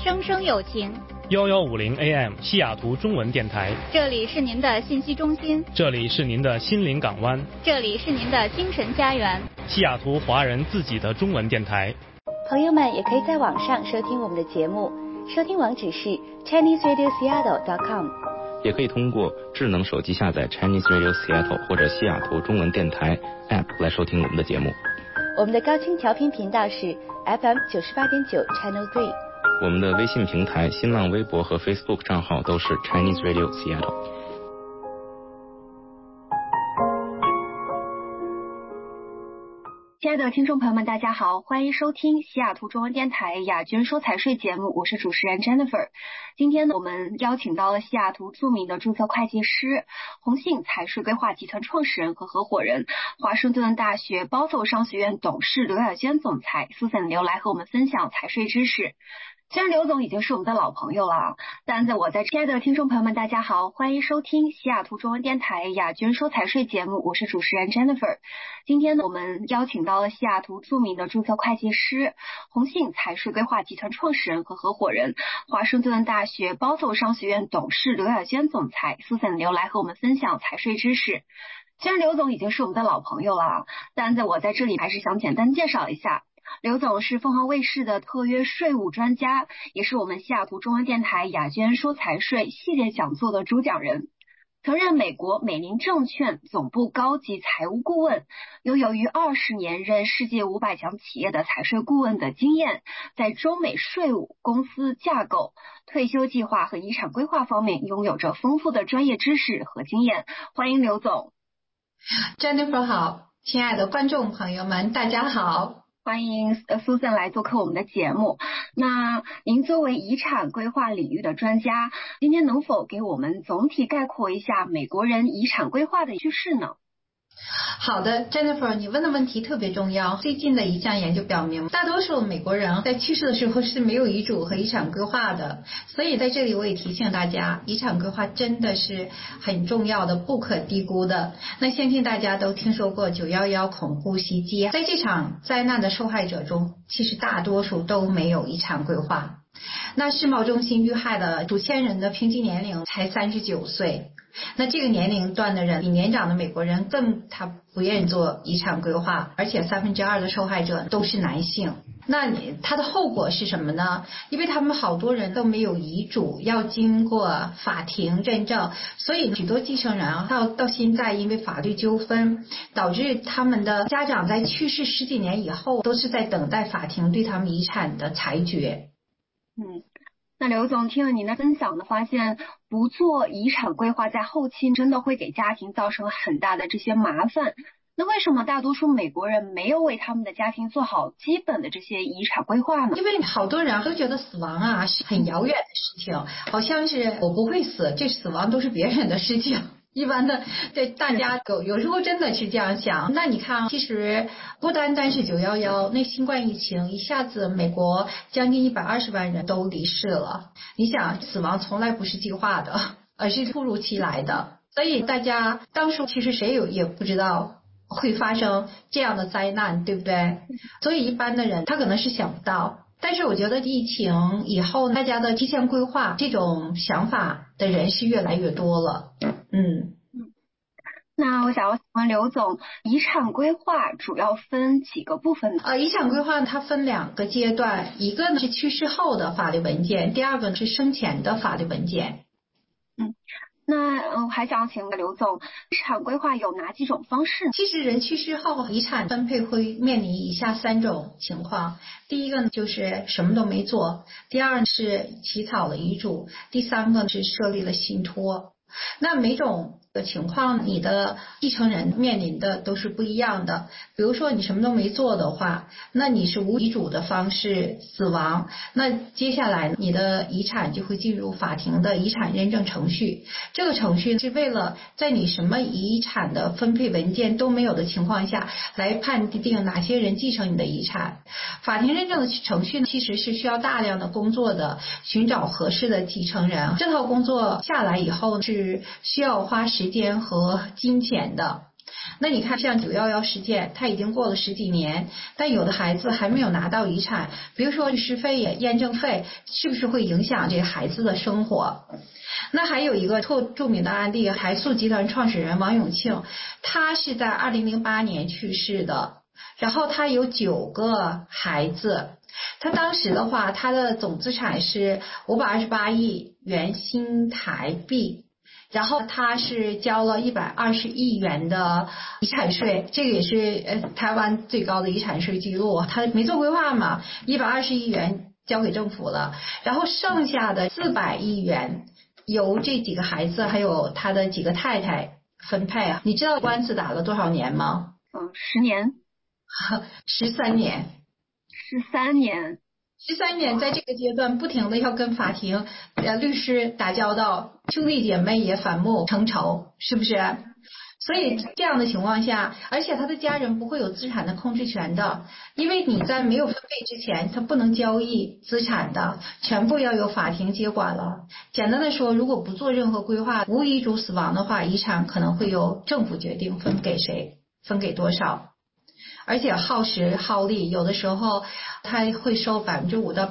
声声有情。 1150 AM 西雅图中文电台， 这里是您的信息中心， 这里是您的心灵港湾， 这里是您的精神家园， 西雅图华人自己的中文电台。 朋友们也可以在网上收听我们的节目，收听网址是 ChineseRadioSeattle.com， 也可以通过智能手机下载 Chinese Radio Seattle 或者西雅图中文电台 App 来收听我们的节目。 我们的高清调频频道是 FM 98.9 Channel 3。 我们的微信平台、新浪微博和 Facebook 账号都是 Chinese Radio Seattle。 亲爱的听众朋友们，大家好，欢迎收听西雅图中文电台亚军说财税节目，我是主持人 Jennifer。今天呢，我们邀请到了西雅图著名的注册会计师、宏信财税规划集团创始人和合伙人、华盛顿大学包走商学院董事刘晓娟总裁 Susan 刘来和我们分享财税知识。虽然刘总已经是我们的老朋友了，但亲爱的听众朋友们，大家好，欢迎收听西雅图中文电台亚军说财税节目，我是主持人 Jennifer。今天呢，我们邀请到了西雅图著名的注册会计师、宏信财税规划集团创始人和合伙人、华盛顿大学包走商学院董事刘晓娟总裁 Susan 刘来和我们分享财税知识。虽然刘总已经是我们的老朋友了，但我在这里还是想简单介绍一下。刘总是凤凰卫视的特约税务专家，也是我们西雅图中文电台亚娟说财税系列讲座的主讲人，曾任美国美林证券总部高级财务顾问，拥有逾20年任世界500强企业的财税顾问的经验，在中美税务、公司架构、退休计划和遗产规划方面拥有着丰富的专业知识和经验。欢迎刘总。 Jennifer 好，亲爱的观众朋友们，大家好。 欢迎Susan 来做客我们的节目。那您作为遗产规划领域的专家，今天能否给我们总体概括一下美国人遗产规划的趋势呢？ 好的 Jennifer， 你问的问题特别重要。最近的一项研究表明，大多数美国人在去世的时候是没有遗嘱和遗产规划的，所以在这里我也提醒大家，遗产规划真的是很重要的，不可低估的。那相信大家都听说过911恐怖袭击，在这场灾难的受害者中，其实大多数都没有遗产规划。那世贸中心遇害的数千人的平均年龄才39岁，那这个年龄段的人比年长的美国人他不愿意做遗产规划，而且2%的受害者都是男性。那他的后果是什么呢？因为他们好多人都没有遗嘱，要经过法庭认证，所以许多继承人到现在因为法律纠纷，导致他们的家长在去世10几年以后都是在等待法庭对他们遗产的裁决。 那刘总，听了您的分享呢，发现不做遗产规划在后期真的会给家庭造成很大的这些麻烦。那为什么大多数美国人没有为他们的家庭做好基本的这些遗产规划呢？ 因为好多人都觉得死亡是很遥远的事情，好像是我不会死，这死亡都是别人的事情。一般的，对大家有时候真的是这样想。那你看，其实不单单是911，那新冠疫情一下子美国将近120万人都离世了。你想，死亡从来不是计划的，而是突如其来的。所以大家当初其实谁也不知道会发生这样的灾难，对不对？所以一般的人他可能是想不到。但是我觉得疫情以后，大家的提前规划这种想法的人是越来越多了。 那我想要问刘总，遗产规划主要分几个部分呢？ 遗产规划它分2个阶段，一个呢是去世后的法律文件，第二个呢是生前的法律文件。 那我还想请问刘总，遗产规划有哪几种方式呢？ 其实人去世后，遗产分配会面临以下3种情况。第一个呢就是什么都没做，第二呢是起草了遗嘱，第三个是设立了信托。那每种的情况，你的继承人面临的都是不一样的。比如说你什么都没做的话，那你是无遗嘱的方式死亡，那接下来你的遗产就会进入法庭的遗产认证程序。这个程序是为了在你什么遗产的分配文件都没有的情况下，来判定哪些人继承你的遗产。法庭认证的程序其实是需要大量的工作的，寻找合适的继承人。这套工作下来以后是需要花时间和金钱的。 那你看像911事件，它已经过了10几年，但有的孩子还没有拿到遗产，比如说律师费、验证费，是不是会影响这个孩子的生活？那还有一个特著名的案例，海素集团创始人王永庆，他是在2008年去世的，然后他有9个孩子，他当时的话，他的总资产是528亿元新台币，然后他是交了120亿元的遗产税，这个也是台湾最高的遗产税记录。他没做规划嘛，120亿元交给政府了，然后剩下的400亿元由这几个孩子还有他的几个太太分配啊。你知道官司打了多少年吗 ？10年。 13年。 13年。 13年，在这个阶段不停的要跟法庭律师打交道，兄弟姐妹也反目成仇，是不是？所以这样的情况下，而且他的家人不会有资产的控制权的，因为你在没有分配之前，他不能交易资产的，全部要由法庭接管了。简单的说，如果不做任何规划，无遗嘱死亡的话，遗产可能会由政府决定分给谁，分给多少。而且耗时耗力，有的时候他会收5%到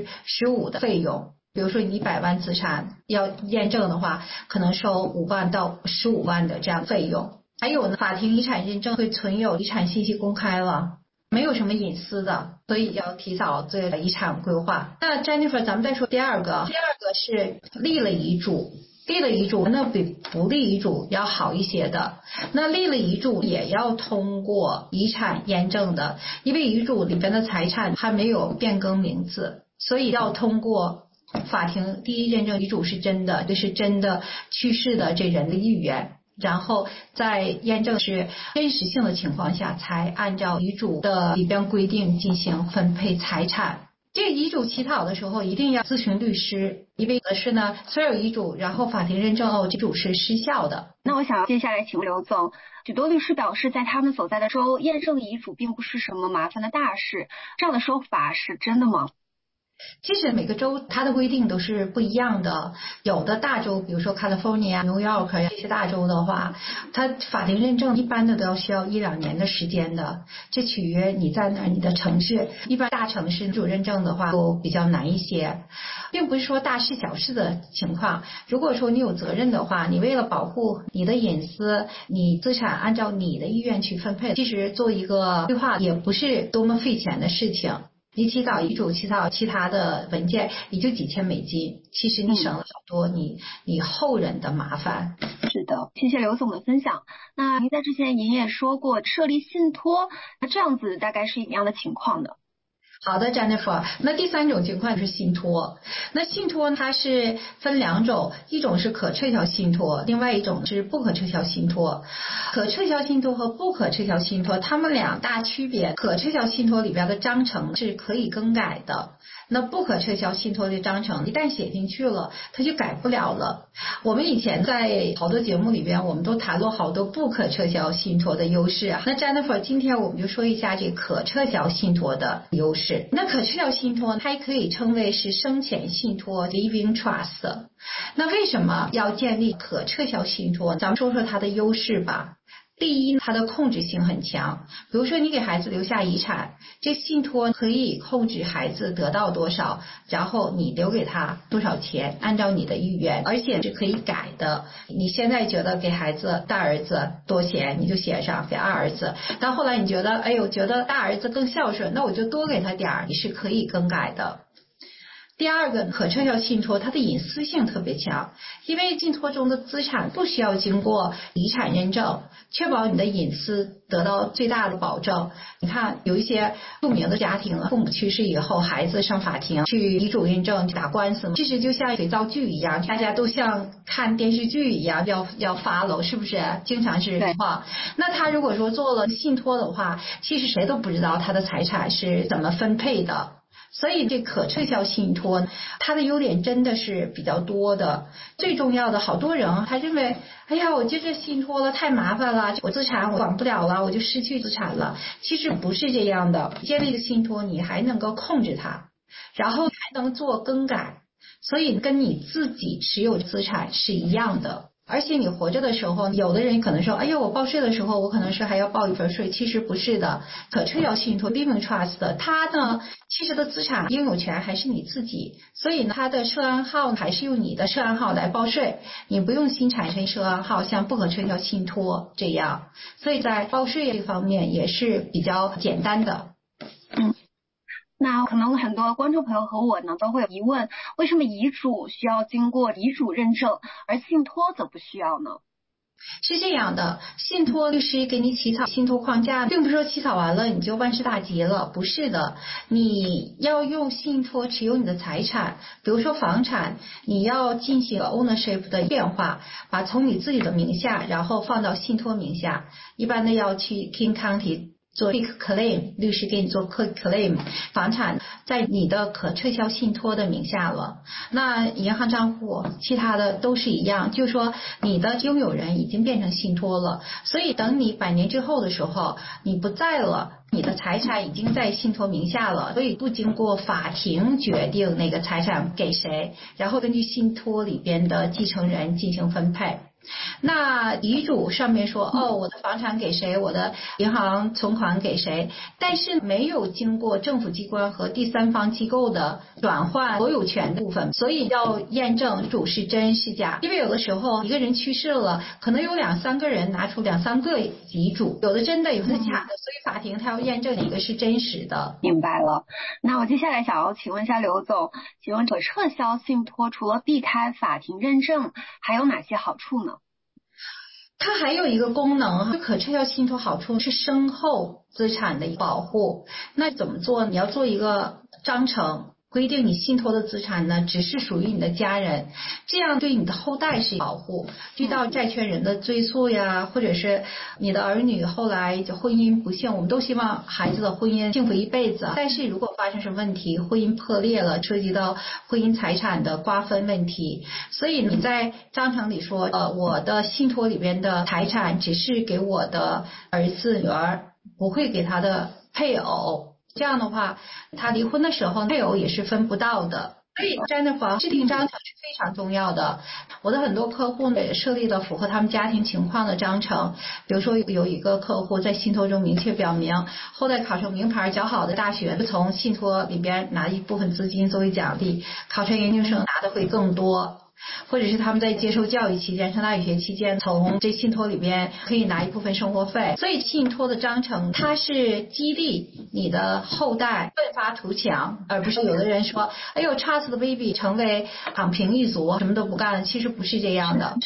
15%的费用。比如说你100万资产要验证的话，可能收5万到15万的这样费用。还有呢，法庭遗产认证会存有遗产信息公开了，没有什么隐私的，所以要提早做遗产规划。那 Jennifer， 咱们再说第二个是立了遗嘱。立了遗嘱那比不立遗嘱要好一些的，那立了遗嘱也要通过遗产验证的，因为遗嘱里边的财产还没有变更名字，所以要通过法庭第一认证遗嘱是真的，就是真的去世的这人的意愿，然后在验证是真实性的情况下，才按照遗嘱的里边规定进行分配财产。这个遗嘱起草的时候一定要咨询律师，因为是呢，所有遗嘱然后法庭认证遗嘱是失效的。 那我想接下来请问刘总，许多律师表示，在他们所在的州验证遗嘱并不是什么麻烦的大事，这样的说法是真的吗？ 其实每个州它的规定都是不一样的，有的大州比如说 California、New York 这些大州的话，它法庭认证一般的都要需要1-2年的时间的，这取决于你在哪你的城市，一般大城市遗嘱认证的话都比较难一些，并不是说大事小事的情况。如果说你有责任的话，你为了保护你的隐私，你资产按照你的意愿去分配，其实做一个规划也不是多么费钱的事情。你起草遗嘱起草其他的文件也就几千美金，其实你省了好多你后人的麻烦。 是的，谢谢刘总的分享。那您在之前也说过设立信托，那这样子大概是一样的情况呢？ 好的 Jennifer， 那第3种情况就是信托。那信托它是分2种，一种是可撤销信托，另外一种是不可撤销信托。可撤销信托和不可撤销信托它们2大区别，可撤销信托里边的章程是可以更改的，那不可撤销信托的章程一旦写进去了它就改不了了。我们以前在好多节目里边我们都谈论好多不可撤销信托的优势，那 Jennifer 今天我们就说一下这可撤销信托的优势。那可撤销信托它可以称为是生前信托 Living Trust。 那为什么要建立可撤销信托？咱们说说它的优势吧。第一，它的控制性很强，比如说你给孩子留下遗产，这信托可以控制孩子得到多少，然后你留给他多少钱，按照你的意愿，而且是可以改的。你现在觉得给孩子大儿子多钱，你就写上给二儿子，到后来你觉得我觉得大儿子更孝顺，那我就多给他点儿，你是可以更改的。第二个，可撤销信托它的隐私性特别强，因为信托中的资产不需要经过遗产认证，确保你的隐私得到最大的保证。你看有一些著名的家庭，父母去世以后，孩子上法庭去遗嘱认证打官司，其实就像肥皂剧一样，大家都像看电视剧一样要follow，是不是？经常是这话。那他如果说做了信托的话，其实谁都不知道他的财产是怎么分配的。所以这可撤销信托它的优点真的是比较多的。最重要的，好多人他认为我接这信托了太麻烦了，我资产我管不了了，我就失去资产了。其实不是这样的，建立的信托你还能够控制它，然后还能做更改，所以跟你自己持有资产是一样的。 而且你活着的时候，有的人可能说，哎呀，我报税的时候我可能是还要报一份税，其实不是的。可撤销信托 living trust 它呢，其实的资产拥有权还是你自己，所以呢，它的涉案号还是用你的涉案号来报税，你不用新产生涉案号，像不可撤销信托这样，所以在报税这方面也是比较简单的。 那可能很多观众朋友和我呢都会有疑问，为什么遗嘱需要经过遗嘱认证，而信托则不需要呢？ 是这样的，信托律师给你起草信托框架，并不是说起草完了你就万事大吉了，不是的。你要用信托持有你的财产，比如说房产，你要进行 ownership 的变化，把从你自己的名下，然后放到信托名下。一般的要去 King County做 quick claim， 律师给你做 quick claim， 房产在你的可撤销信托的名下了。那银行账户其他的都是一样，就是说你的拥有人已经变成信托了，所以等你100年之后的时候你不在了，你的财产已经在信托名下了，所以不经过法庭决定那个财产给谁，然后根据信托里边的继承人进行分配。那遗嘱上面说，我的房产给谁，我的银行存款给谁，但是没有经过政府机关和第三方机构的转换所有权的部分，所以要验证遗嘱是真是假。因为有的时候一个人去世了，可能有2-3个人拿出2-3个遗嘱，有的真的有的假的，所以法庭他要验证哪个是真实的。 明白了。那我接下来想要请问一下刘总，请问可撤销信托除了避开法庭认证，还有哪些好处呢？ 它还有一个功能，可撤销信托好处是身后资产的保护。那怎么做？你要做一个章程，规定你信托的资产呢只是属于你的家人，这样对你的后代是保护，遇到债权人的追诉呀，或者是你的儿女后来就婚姻不幸，我们都希望孩子的婚姻幸福一辈子，但是如果发生什么问题，婚姻破裂了，涉及到婚姻财产的瓜分问题，所以你在章程里说，我的信托里边的财产只是给我的儿子女儿，不会给他的配偶。这样的话，他离婚的时候配偶也是分不到的。所以 Jennifer 制定章程是非常重要的。我的很多客户呢也设立了符合他们家庭情况的章程，比如说有一个客户在信托中明确表明，后代考上名牌较好的大学，从信托里边拿一部分资金作为奖励，考上研究生拿的会更多。或者是他们在接受教育期间，上大学期间，从这信托里边可以拿一部分生活费。所以信托的章程它是激励你的后代奋发图强，而不是有的人说，哎呦 trust the baby 成为躺平一族，什么都不干，其实不是这样的。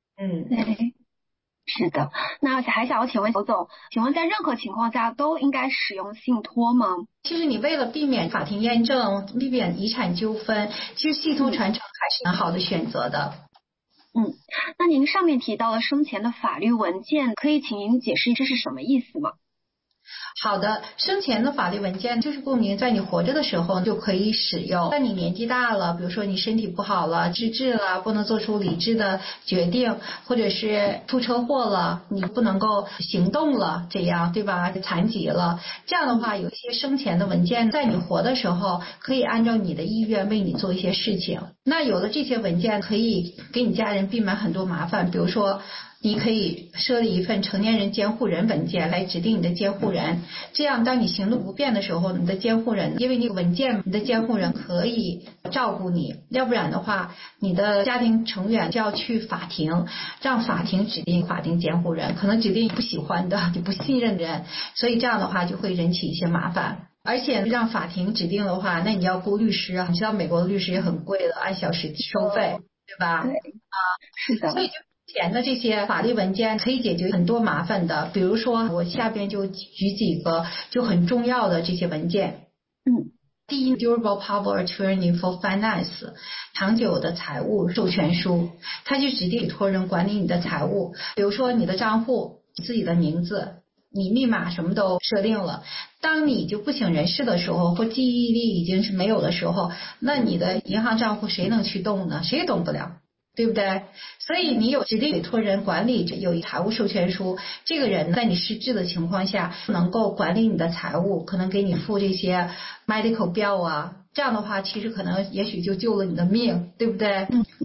是的。那还想要请问刘总，请问在任何情况下都应该使用信托吗？ 其实你为了避免法庭验证，避免遗产纠纷，其实信托传承还是很好的选择的。 那您上面提到了生前的法律文件，可以请您解释这是什么意思吗？ 好的，生前的法律文件就是供您在你活着的时候就可以使用。在你年纪大了，比如说你身体不好了，失智了，不能做出理智的决定，或者是出车祸了，你不能够行动了，这样对吧？残疾了，这样的话有一些生前的文件在你活的时候可以按照你的意愿为你做一些事情。那有了这些文件可以给你家人避免很多麻烦，比如说你可以设立一份成年人监护人文件来指定你的监护人，这样当你行动不便的时候，你的监护人因为那个文件，你的监护人可以照顾你，要不然的话你的家庭成员就要去法庭，让法庭指定法定监护人，可能指定你不喜欢的你不信任的人，所以这样的话就会引起一些麻烦。而且让法庭指定的话，那你要雇律师啊，你知道美国的律师也很贵的，按小时收费，对吧？ 对，是的。 所以就前的这些法律文件可以解决很多麻烦的，比如说我下边就举几个就很重要的这些文件。第一 Durable Power Attorney for Finance 长久的财务授权书，它就指定委托人管理你的财务，比如说你的账户自己的名字，你密码什么都设定了，当你就不省人事的时候，或记忆力已经是没有的时候，那你的银行账户谁能去动呢？谁也动不了，对不对？所以你有指定委托人管理，有一财务授权书，这个人在你失智的情况下能够管理你的财务，可能给你付这些 medical bill 啊，这样的话其实可能也许就救了你的命，对不对？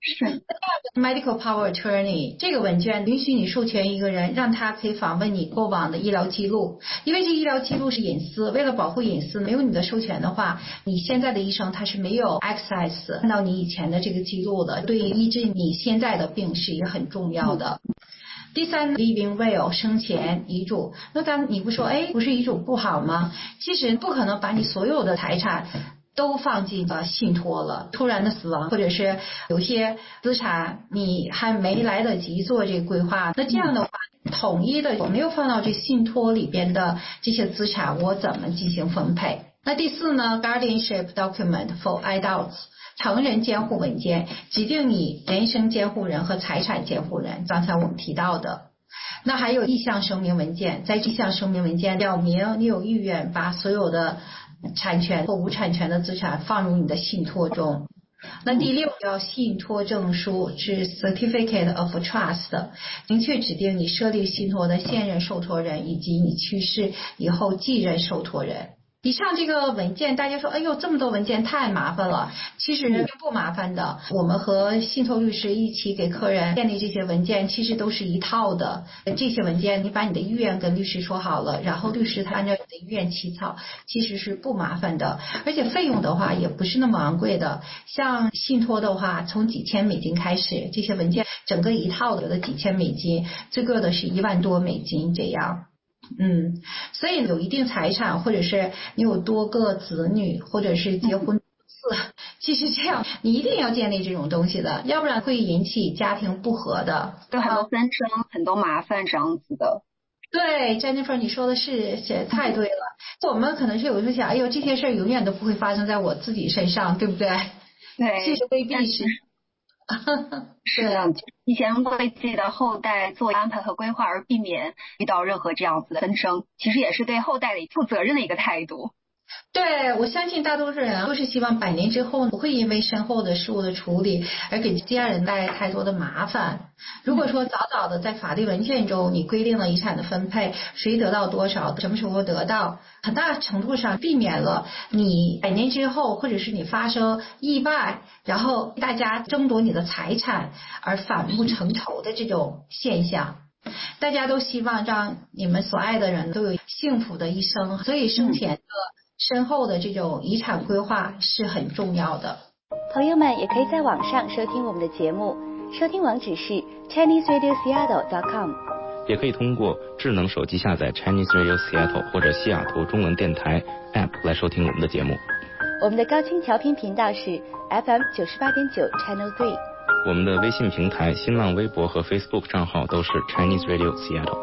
是 Medical Power Attorney 这个文件允许你授权一个人，让他可以访问你过往的医疗记录，因为这医疗记录是隐私，为了保护隐私，没有你的授权的话，你现在的医生他是没有 access 看到你以前的这个记录的，对医治你现在的病是一个很重要的。第三 ，Living Will 生前遗嘱。那当你不说，不是遗嘱不好吗？其实不可能把你所有的财产都放进信托了，突然的死亡，或者是有些资产你还没来得及做这个规划，那这样的话，统一的我没有放到这信托里边的这些资产，我怎么进行分配？那第四呢 ，Guardianship Document for Adults。成人监护文件指定你人身监护人和财产监护人，刚才我们提到的。那还有意向声明文件，在意向声明文件表明你有意愿把所有的产权或无产权的资产放入你的信托中。那第六叫信托证书，是 Certificate of Trust， 明确指定你设立信托的现任受托人以及你去世以后继任受托人。以上这个文件大家说这么多文件太麻烦了，其实并不麻烦的。我们和信托律师一起给客人建立这些文件，其实都是一套的。这些文件你把你的意愿跟律师说好了，然后律师他按照你的意愿起草，其实是不麻烦的，而且费用的话也不是那么昂贵的。像信托的话从几千美金开始，这些文件整个一套的几千美金，最贵的是1万多美金这样。所以有一定财产，或者是你有多个子女，或者是结婚其实这样你一定要建立这种东西的，要不然会引起家庭不和的， 对，很多纷争，很多麻烦这样子的。 对 Jennifer 你说的是太对了。我们可能是有时候想这些事儿永远都不会发生在我自己身上，对不对？ 对， 其实未必是是的，以前为自己的后代做安排和规划，而避免遇到任何这样子的纷争，其实也是对后代的负责任的一个态度。 对，我相信大多数人都是希望100年之后不会因为身后的事物的处理而给家人带来太多的麻烦。如果说早早的在法律文件中你规定了遗产的分配，谁得到多少，什么时候得到，很大程度上避免了你100年之后或者是你发生意外，然后大家争夺你的财产而反目成仇的这种现象。大家都希望让你们所爱的人都有幸福的一生，所以生前的身后的这种遗产规划是很重要的。 朋友们也可以在网上收听我们的节目，收听网址是 ChineseRadioSeattle.com， 也可以通过智能手机下载 Chinese Radio Seattle 或者西雅图中文电台 App 来收听我们的节目。 我们的高清调频频道是 FM 98.9 Channel 3。 我们的微信平台、新浪微博和 Facebook 账号都是 Chinese Radio Seattle。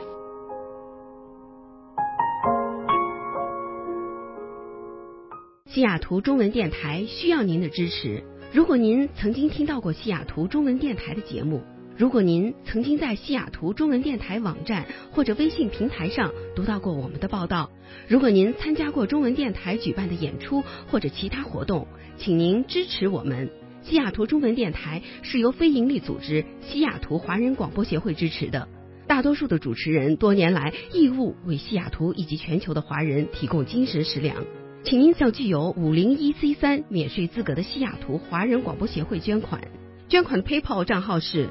西雅图中文电台需要您的支持。如果您曾经听到过西雅图中文电台的节目，如果您曾经在西雅图中文电台网站或者微信平台上读到过我们的报道，如果您参加过中文电台举办的演出或者其他活动，请您支持我们。西雅图中文电台是由非营利组织西雅图华人广播协会支持的，大多数的主持人多年来义务为西雅图以及全球的华人提供精神食粮。请您向具有501C3免税资格的西雅图华人广播协会捐款。捐款的 PayPal 账号是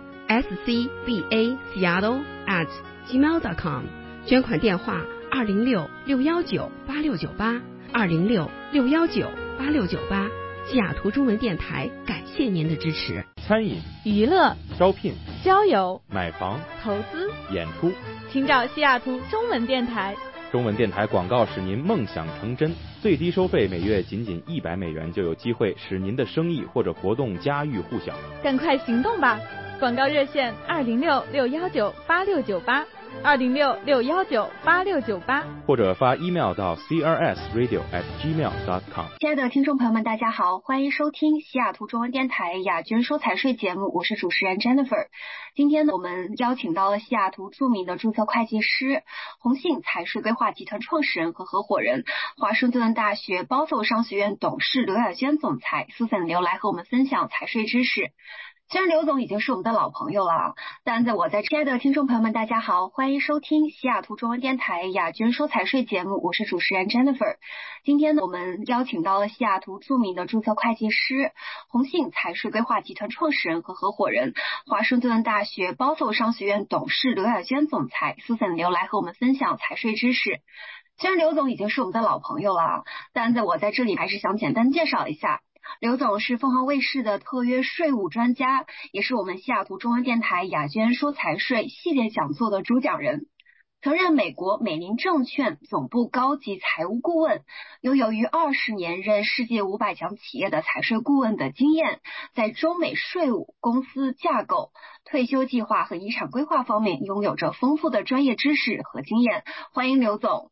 scbaseattle@gmail.com， 捐款电话206-619-8698 206-619-8698。西雅图中文电台感谢您的支持。 餐饮、 娱乐、 招聘、 交友、 买房、 投资、 演出， 请找西雅图中文电台。 中文电台广告使您梦想成真，最低收费每月仅100美元，就有机会使您的生意或者活动家喻户晓。 赶快行动吧！广告热线206-619-8698 206-619-8698， 或者发 email 到 crsradio@gmail.com。 亲爱的听众朋友们，大家好，欢迎收听西雅图中文电台亚军说财税节目，我是主持人 Jennifer。 今天呢，我们邀请到了西雅图著名的注册会计师、宏信财税规划集团创始人和合伙人、华盛顿大学包走商学院董事刘雅娟总裁 Susan 刘来和我们分享财税知识。 虽然刘总已经是我们的老朋友了，但亲爱的听众朋友们，大家好，欢迎收听西雅图中文电台亚军说财税节目，我是主持人 Jennifer。今天呢，我们邀请到了西雅图著名的注册会计师、宏信财税规划集团创始人和合伙人、华盛顿大学包头商学院董事刘雅娟总裁 Susan 刘来和我们分享财税知识。虽然刘总已经是我们的老朋友了，但我在这里还是想简单介绍一下。刘总是凤凰卫视的特约税务专家，也是我们西雅图中文电台雅娟说财税系列讲座的主讲人，曾任美国美林证券总部高级财务顾问，拥有逾20年任世界500强企业的财税顾问的经验，在中美税务、公司架构、退休计划和遗产规划方面拥有着丰富的专业知识和经验。欢迎刘总。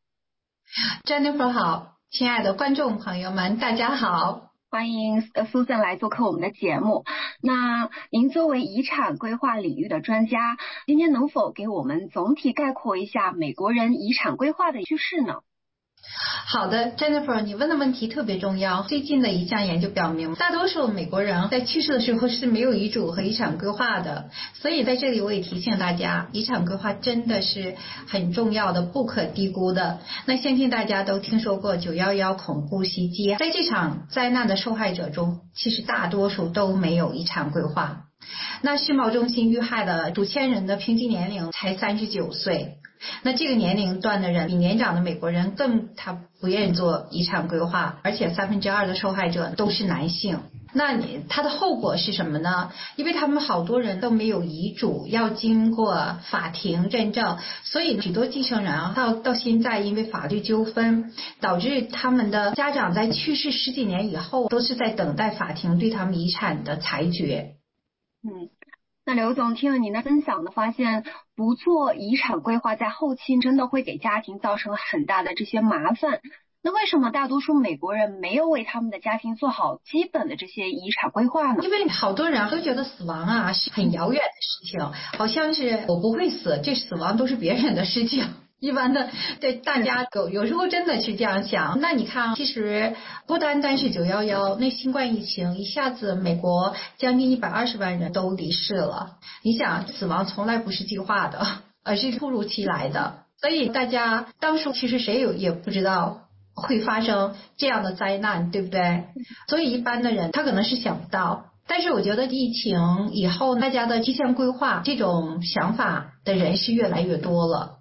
Jennifer 好，亲爱的观众朋友们，大家好。 欢迎Susan 来做客我们的节目。那您作为遗产规划领域的专家，今天能否给我们总体概括一下美国人遗产规划的趋势呢？ 好的 Jennifer， 你问的问题特别重要。最近的一项研究表明，大多数美国人在去世的时候是没有遗嘱和遗产规划的，所以在这里我也提醒大家，遗产规划真的是很重要的，不可低估的。那相信大家都听说过911恐怖袭击，在这场灾难的受害者中，其实大多数都没有遗产规划。那世贸中心遇害的数千人的平均年龄才39岁。那这个年龄段的人比年长的美国人他不愿意做遗产规划，而且2%的受害者都是男性。那他的后果是什么呢？因为他们好多人都没有遗嘱，要经过法庭认证，所以许多继承人到现在因为法律纠纷，导致他们的家长在去世10几年以后，都是在等待法庭对他们遗产的裁决。 那刘总，听了您的分享呢，发现不做遗产规划在后期真的会给家庭造成很大的这些麻烦。那为什么大多数美国人没有为他们的家庭做好基本的这些遗产规划呢？ 因为好多人都觉得死亡是很遥远的事情，好像是我不会死，这死亡都是别人的事情。一般的，对大家有时候真的是这样想。那你看，其实不单单是911，那新冠疫情一下子美国将近120万人都离世了。你想，死亡从来不是计划的，而是突如其来的。所以大家当初其实谁也不知道会发生这样的灾难，对不对？所以一般的人他可能是想不到。但是我觉得疫情以后，大家的提前规划这种想法的人是越来越多了。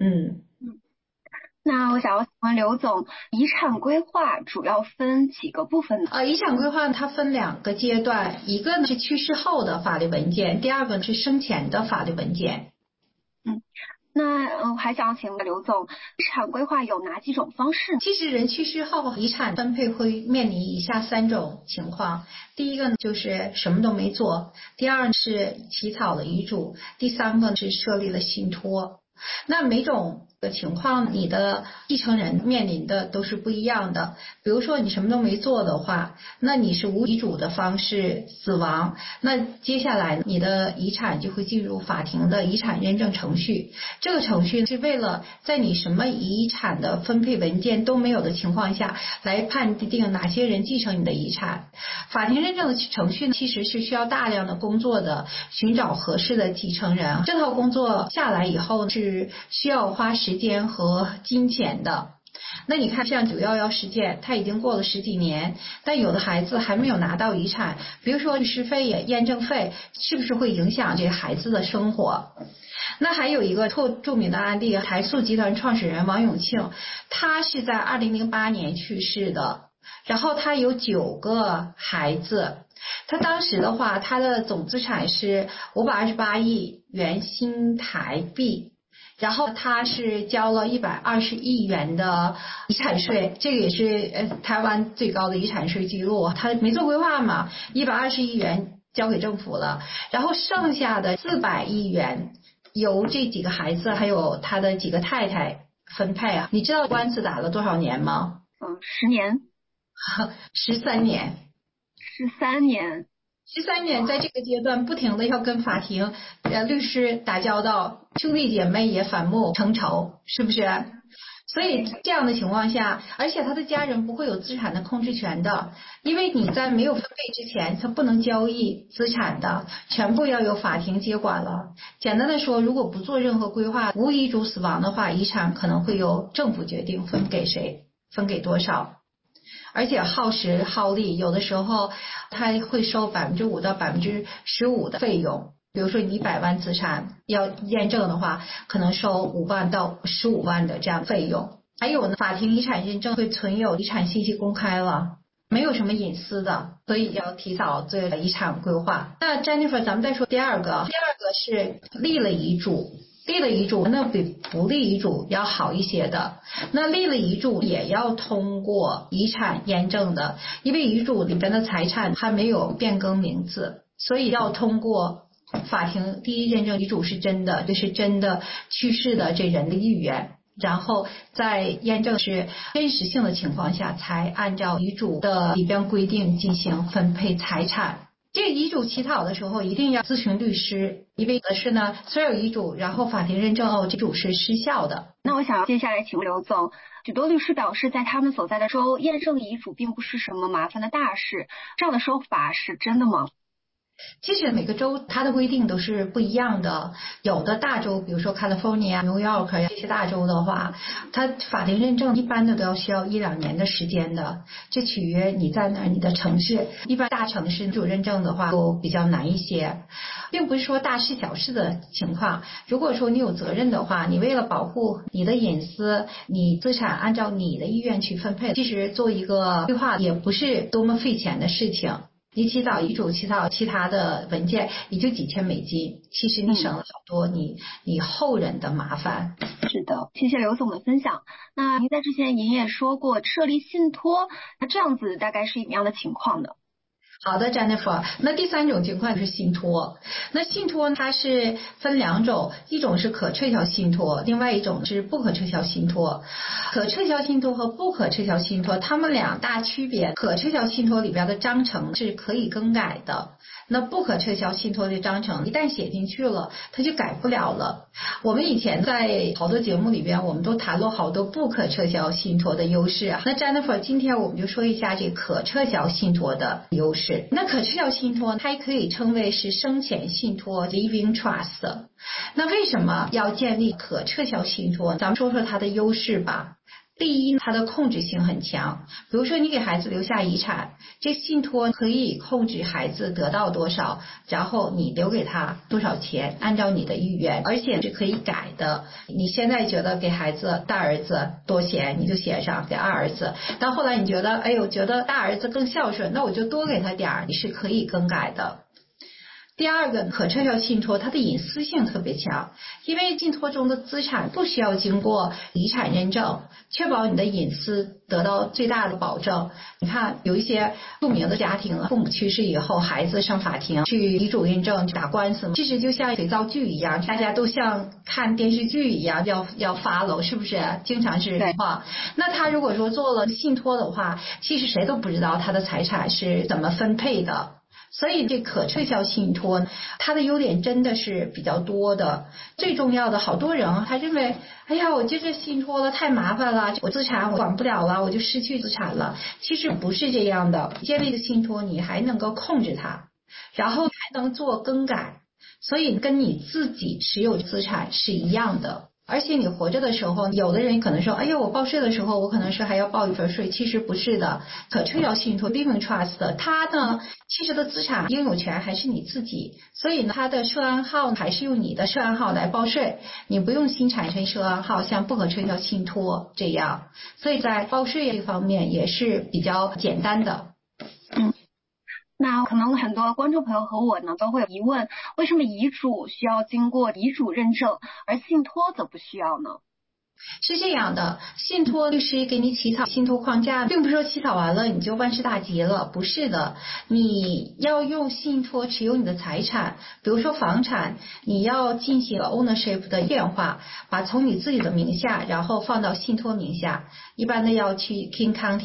那我想要请问刘总，遗产规划主要分几个部分呢？ 遗产规划它分2个阶段，一个呢是去世后的法律文件，第二个呢是生前的法律文件。 那我还想请问刘总，遗产规划有哪几种方式？ 其实人去世后，遗产分配会面临以下3种情况。第一个呢就是什么都没做，第二呢是起草了遗嘱，第3个是设立了信托。那每种的情况，你的继承人面临的都是不一样的。比如说你什么都没做的话，那你是无遗嘱的方式死亡，那接下来你的遗产就会进入法庭的遗产认证程序。这个程序是为了在你什么遗产的分配文件都没有的情况下，来判定哪些人继承你的遗产。法庭认证的程序其实是需要大量的工作的，寻找合适的继承人。这套工作下来以后是需要花时间和金钱的。那你看像911事件，它已经过了10几年，但有的孩子还没有拿到遗产，比如说律师费、验证费，是不是会影响这个孩子的生活？那还有一个著名的案例，台塑集团创始人王永庆，他是在2008年去世的，然后他有9个孩子，他当时的话，他的总资产是528亿元新台币，然后他是交了120亿元的遗产税，这个也是台湾最高的遗产税记录。他没做规划嘛，120亿元交给政府了，然后剩下的400亿元由这几个孩子还有他的几个太太分配啊。你知道官司打了多少年吗 ？10年。 13年。 13年。 13年，在这个阶段不停的要跟法庭律师打交道，兄弟姐妹也反目成仇，是不是？ 所以这样的情况下，而且他的家人不会有资产的控制权的，因为你在没有分配之前，他不能交易资产的，全部要由法庭接管了。简单的说，如果不做任何规划，无遗嘱死亡的话，遗产可能会由政府决定分给谁，分给多少。而且耗时耗力，有的时候他会收5%到15%的费用。比如说你100万资产要验证的话，可能收5万到15万的这样费用。还有呢，法庭遗产认证会存有遗产信息公开了，没有什么隐私的，所以要提早做遗产规划。那 Jennifer， 咱们再说第二个是立了遗嘱。立了遗嘱那比不立遗嘱要好一些的。那立了遗嘱也要通过遗产验证的，因为遗嘱里边的财产还没有变更名字，所以要通过法庭第一认证遗嘱是真的，就是真的去世的这人的意愿，然后在验证是真实性的情况下，才按照遗嘱的里边规定进行分配财产。这个遗嘱起草的时候一定要咨询律师，因为是呢，所有遗嘱然后法庭认证这遗嘱是失效的。 那我想接下来请问刘总，许多律师表示，在他们所在的州验证遗嘱并不是什么麻烦的大事，这样的说法是真的吗？ 其实每个州它的规定都是不一样的，有的大州比如说 California、New York 这些大州的话，它法庭认证一般的都要需要1-2年的时间的，这取决你在哪你的城市，一般大城市遗嘱认证的话都比较难一些，并不是说大事小事的情况。如果说你有责任的话，你为了保护你的隐私，你资产按照你的意愿去分配，其实做一个规划也不是多么费钱的事情。你起草遗嘱起草其他的文件也就几千美金，其实你省了好多你后人的麻烦。 是的，谢谢刘总的分享。那您在之前也说过设立信托，那这样子大概是什么样的情况呢？ 好的 Jennifer， 那第三种情况就是信托。那信托它是分2种，一种是可撤销信托，另外一种是不可撤销信托。可撤销信托和不可撤销信托它们2大区别，可撤销信托里边的章程是可以更改的，那不可撤销信托的章程一旦写进去了它就改不了了。我们以前在好多节目里边我们都谈论好多不可撤销信托的优势，那 Jennifer 今天我们就说一下这可撤销信托的优势。那可撤销信托它也可以称为是生前信托 Living Trust。 那为什么要建立可撤销信托？咱们说说它的优势吧。第一，它的控制性很强，比如说你给孩子留下遗产，这信托可以控制孩子得到多少，然后你留给他多少钱，按照你的意愿，而且是可以改的。你现在觉得给孩子大儿子多钱，你就写上给二儿子，到后来你觉得觉得大儿子更孝顺，那我就多给他点儿，你是可以更改的。第二个，可撤销信托它的隐私性特别强，因为信托中的资产不需要经过遗产认证，确保你的隐私得到最大的保证。你看有一些著名的家庭，父母去世以后，孩子上法庭去遗嘱认证打官司，其实就像肥皂剧一样，大家都像看电视剧一样要 follow， 是不是？经常是这话。那他如果说做了信托的话，其实谁都不知道他的财产是怎么分配的。所以这可撤销信托它的优点真的是比较多的。最重要的，好多人他认为我这信托了太麻烦了，我资产我管不了了，我就失去资产了。其实不是这样的，建立的信托你还能够控制它，然后还能做更改，所以跟你自己持有资产是一样的。而且你活着的时候，有的人可能说我报税的时候我可能是还要报一份税，其实不是的。可撤销信托 Living Trust 它呢其实的资产拥有权还是你自己，所以呢它的涉案号还是用你的涉案号来报税，你不用新产生涉案号，像不可撤销信托这样，所以在报税这方面也是比较简单的。 那可能很多观众朋友和我呢都会有疑问，为什么遗嘱需要经过遗嘱认证，而信托则不需要呢？ 是这样的，信托律师给你起草信托框架，并不是说起草完了你就万事大吉了，不是的。你要用信托持有你的财产，比如说房产，你要进行 ownership 的变化，把从你自己的名下然后放到信托名下，一般的要去 King County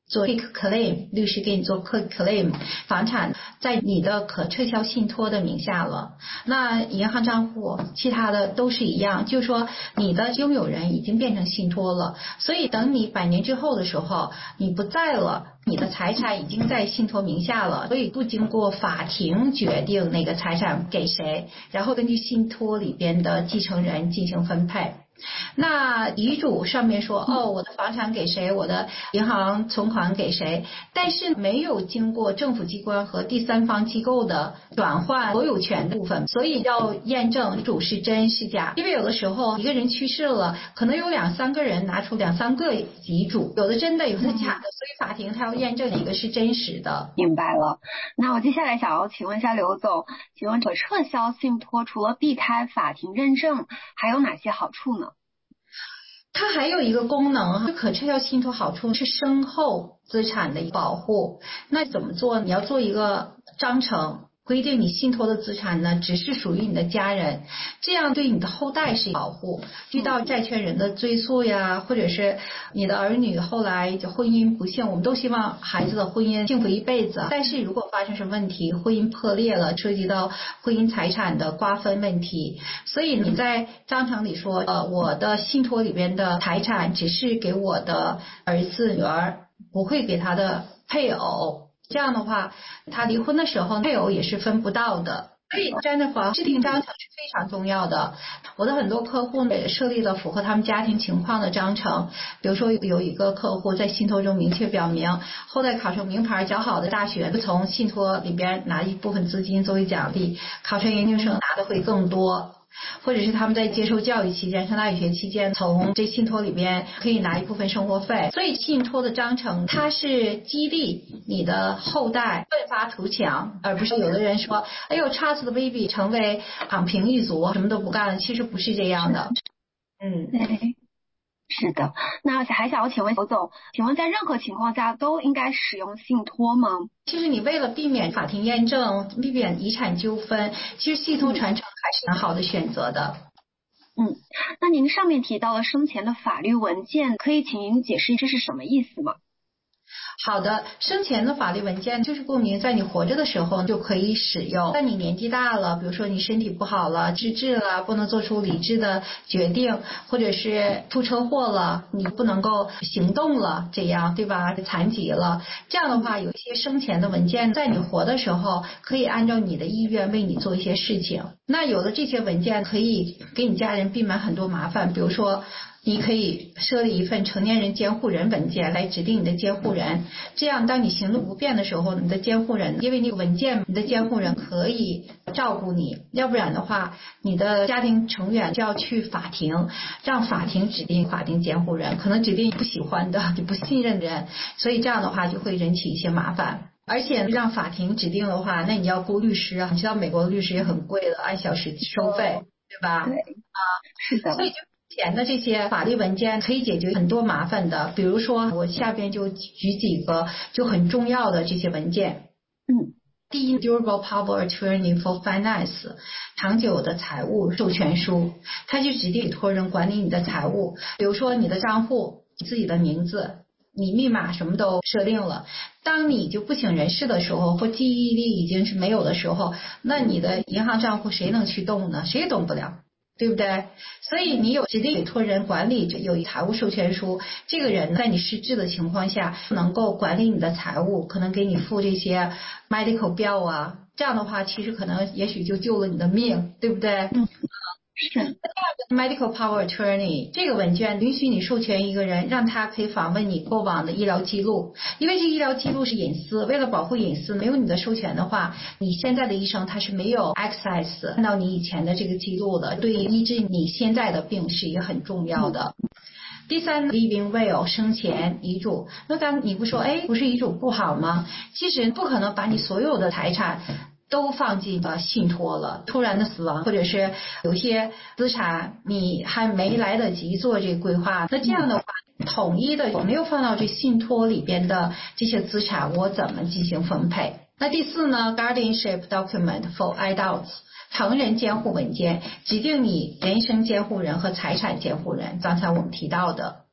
做 quick claim， 律师给你做 quick claim， 房产在你的可撤销信托的名下了。那银行账户其他的都是一样，就是说你的拥有人已经变成信托了，所以等你100年之后的时候你不在了，你的财产已经在信托名下了，所以不经过法庭决定哪个财产给谁，然后根据信托里边的继承人进行分配。那遗嘱上面说我的房产给谁，我的银行存款给谁，但是没有经过政府机关和第三方机构的转换所有权的部分，所以要验证遗嘱是真是假。因为有的时候一个人去世了，可能有2-3个人拿出2-3个遗嘱，有的真的有的假的，所以法庭他要验证哪个是真实的。 明白了。那我接下来想要请问一下刘总，请问可撤销信托除了避开法庭认证还有哪些好处呢？ 它还有一个功能，可撤销信托好处是身后资产的保护。那怎么做？你要做一个章程，规定你信托的资产呢只是属于你的家人，这样对你的后代是保护，遇到债权人的追诉呀，或者是你的儿女后来就婚姻不幸，我们都希望孩子的婚姻幸福一辈子，但是如果发生什么问题，婚姻破裂了，涉及到婚姻财产的瓜分问题，所以你在章程里说我的信托里边的财产只是给我的儿子女儿，不会给他的配偶，这样的话他离婚的时候配偶也是分不到的。所以 Jennifer 制定章程是非常重要的。我的很多客户也设立了符合他们家庭情况的章程，比如说有一个客户在信托中明确表明，后代考上名牌较好的大学，从信托里边拿一部分资金作为奖励，考上研究生拿的会更多。或者是他们在接受教育期间，上大学期间，从这信托里边可以拿一部分生活费。所以信托的章程它是激励你的后代奋发图强，而不是有的人说哎呦 trust the baby 成为躺平一族什么都不干了，其实不是这样的。 对，是的。那还想要请问刘总，请问在任何情况下都应该使用信托吗？ 其实你为了避免法庭验证，避免遗产纠纷，其实信托传承还是很好的选择的。 那您上面提到了生前的法律文件，可以请您解释这是什么意思吗？ 好的，生前的法律文件就是顾名，在你活着的时候就可以使用。在你年纪大了，比如说你身体不好了，失智了，不能做出理智的决定，或者是出车祸了，你不能够行动了，这样对吧？残疾了，这样的话，有一些生前的文件，在你活的时候可以按照你的意愿为你做一些事情。那有了这些文件，可以给你家人避免很多麻烦，比如说你可以设立一份成年人监护人文件来指定你的监护人，这样当你行动不便的时候，你的监护人因为那个文件，你的监护人可以照顾你，要不然的话你的家庭成员就要去法庭，让法庭指定法定监护人，可能指定你不喜欢的你不信任的人，所以这样的话就会引起一些麻烦。而且让法庭指定的话，那你要雇律师啊，你知道美国的律师也很贵的，按小时收费，对吧？ 对是的。 所以就前的这些法律文件可以解决很多麻烦的，比如说我下边就举几个就很重要的这些文件。第一 Durable Power Attorney for Finance 长久的财务授权书，它就指定委托人管理你的财务，比如说你的账户，你自己的名字，你密码什么都设定了，当你就不省人事的时候，或记忆力已经是没有的时候，那你的银行账户谁能去动呢？谁也动不了，对不对？所以你有指定委托人管理，有财务授权书，这个人在你失智的情况下能够管理你的财务，可能给你付这些 medical bill 啊，这样的话其实可能也许就救了你的命，对不对？是 Medical Power Attorney 这个文件允许你授权一个人，让他可以访问你过往的医疗记录，因为这医疗记录是隐私，为了保护隐私，没有你的授权的话，你现在的医生他是没有 access 看到你以前的这个记录的，对医治你现在的病是一个很重要的。第三 Living Will 生前遗嘱，那刚你不说不是遗嘱不好吗？其实不可能把你所有的财产都放进信托了，突然的死亡或者是有些资产你还没来得及做这个规划，那这样的话统一的我没有放到这信托里边的这些资产我怎么进行分配。那第四呢 Guardianship Document for Adults 成人监护文件，指定你人身监护人和财产监护人，刚才我们提到的。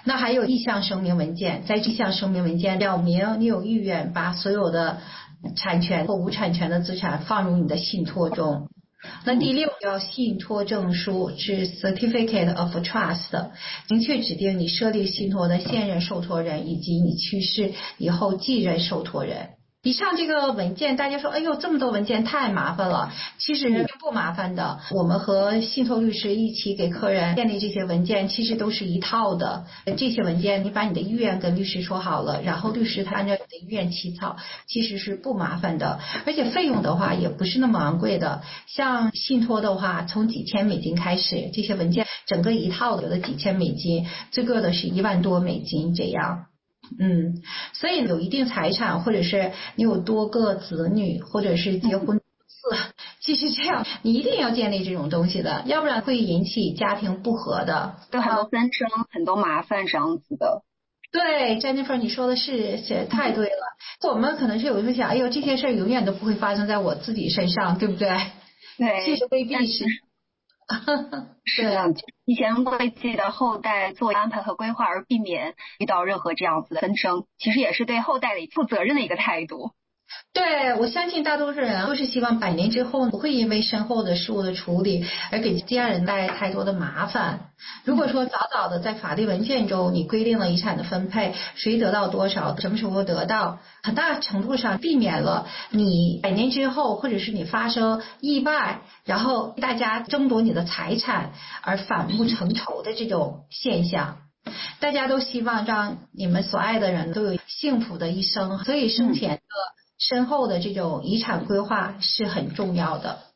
那还有意向声明文件，在意向声明文件表明你有意愿把所有的产权或无产权的资产放入你的信托中。那第6叫信托证书，是 Certificate of Trust， 明确指定你设立信托的现任受托人以及你去世以后继任受托人。以上这个文件大家说哎呦这么多文件太麻烦了，其实并不麻烦的。我们和信托律师一起给客人建立这些文件，其实都是一套的。这些文件你把你的意愿跟律师说好了，然后律师他按照你的意愿起草，其实是不麻烦的，而且费用的话也不是那么昂贵的。像信托的话从几千美金开始，这些文件整个一套有的几千美金，最贵的是1万多美金这样。所以有一定财产，或者是你有多个子女，或者是结婚其实这样你一定要建立这种东西的，要不然会引起家庭不和的， 对，很多纷争，很多麻烦这样子的。 对 Jennifer 你说的是太对了。我们可能是有时候想哎呦这些事儿永远都不会发生在我自己身上，对不对？ 对， 其实未必是是的，提前为自己的后代做安排和规划，而避免遇到任何这样子的纷争，其实也是对后代的负责任的一个态度。 对，我相信大多数人都是希望100年之后不会因为身后的事物的处理而给家人带来太多的麻烦。如果说早早的在法律文件中你规定了遗产的分配，谁得到多少，什么时候得到，很大程度上避免了你100年之后或者是你发生意外，然后大家争夺你的财产而反目成仇的这种现象。大家都希望让你们所爱的人都有幸福的一生，所以生前的身后的这种遗产规划是很重要的。